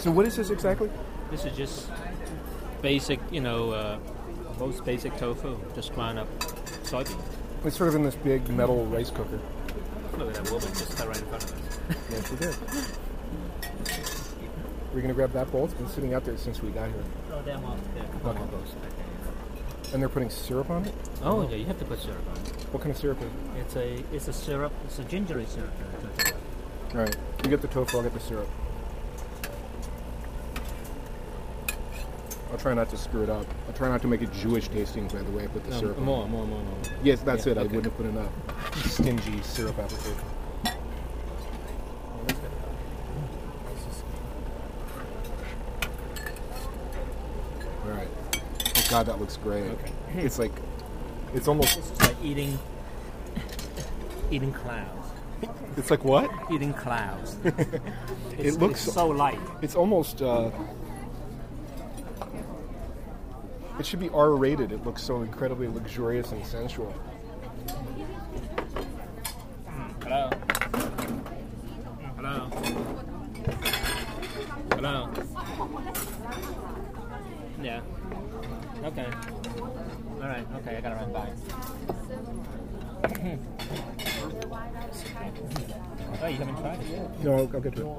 So what is this exactly? This is just basic, most basic tofu, just ground up soybean. It's sort of in this big metal rice cooker. Look at that woman just cut right in front of us. Yes, she did. We're going to grab that bowl. It's been sitting out there since we got here. Oh, damn off there. Okay. And they're putting syrup on it? Oh, yeah, you have to put syrup on it. What kind of syrup is it? It's a syrup. It's a gingery syrup. All right. You get the tofu, I'll get the syrup. I'll try not to screw it up. I'll try not to make it Jewish tasting, by the way I put the syrup on. More. Yes, that's it. Okay. I wouldn't have put enough. Stingy syrup application. All right. Oh, God, that looks great. Okay. It's like, it's almost... This is like eating clouds. It's like what? Eating clouds. It looks so light. It's almost... it should be R-rated. It looks so incredibly luxurious and sensual. Hello. Hello. Hello. Yeah. Okay. All right. Okay, I gotta run by. Oh, you haven't tried it yet? No, I'll get to it.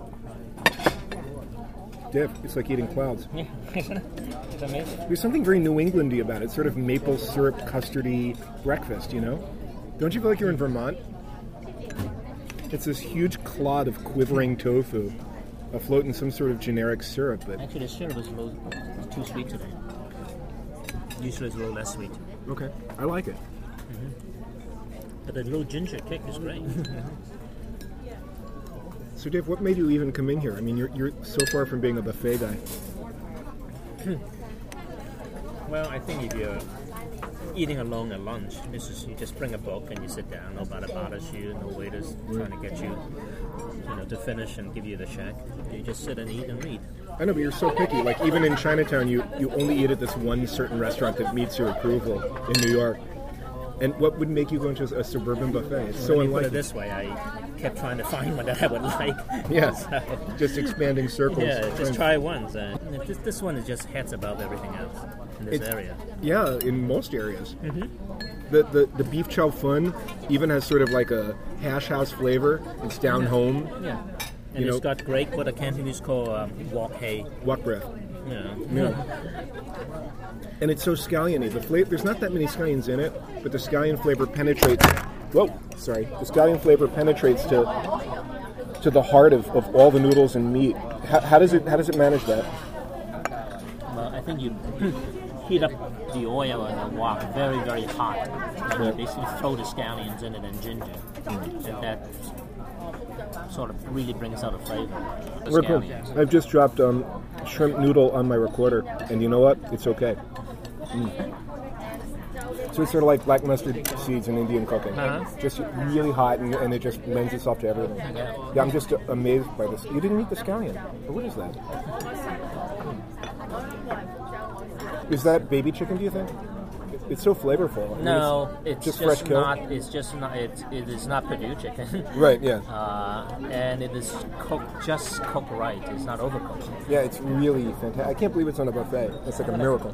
Diff. It's like eating clouds. Yeah, isn't it? It's amazing. There's something very New Englandy about it. Sort of maple syrup custardy breakfast, you know? Don't you feel like you're in Vermont? It's this huge clod of quivering tofu afloat in some sort of generic syrup. But Actually, the syrup is too sweet today. Usually it's a little less sweet. okay, I like it. Mm-hmm. But the little ginger kick is great. So, Dave, what made you even come in here? I mean, you're so far from being a buffet guy. Well, I think if you're eating alone at lunch, you just bring a book and you sit down. Nobody bothers you. No waiters trying to get you, to finish and give you the check. You just sit and eat and read. I know, but you're so picky. Like, even in Chinatown, you only eat at this one certain restaurant that meets your approval in New York. And what would make you go into a suburban buffet? It's so Let me unlike put it this way, I kept trying to find one that I would like. Yes, So, just expanding circles. yeah, just try once. This one is just heads above everything else in this area. Yeah, in most areas. Mm-hmm. The beef chow fun even has sort of like a hash house flavor. It's down home. Yeah. And it's got great, what the Cantonese call wok hei. Wok breath. Yeah. And it's so scalliony. The flavor, there's not that many scallions in it, but the scallion flavor penetrates. Whoa, sorry. The scallion flavor penetrates to the heart of all the noodles and meat. How does it manage that? Well, I think you heat up the oil in the wok very, very hot. And you basically throw the scallions in it and ginger. And that sort of really brings out the flavor of the We're cool. scallions. I've just dropped shrimp noodle on my recorder, and you know what? It's okay. So it's sort of like black mustard seeds in Indian cooking. Uh-huh. Just really hot, and it just lends itself to everything. Yeah, I'm just amazed by this. You didn't eat the scallion. What is that? Is that baby chicken, do you think? It's so flavorful. I mean, No, it's just just fresh kill? not. It's just not. It is not Purdue chicken. Right, yeah. And it is just cooked right. It's not overcooked. Yeah, it's really fantastic. I can't believe it's on a buffet. It's like a miracle.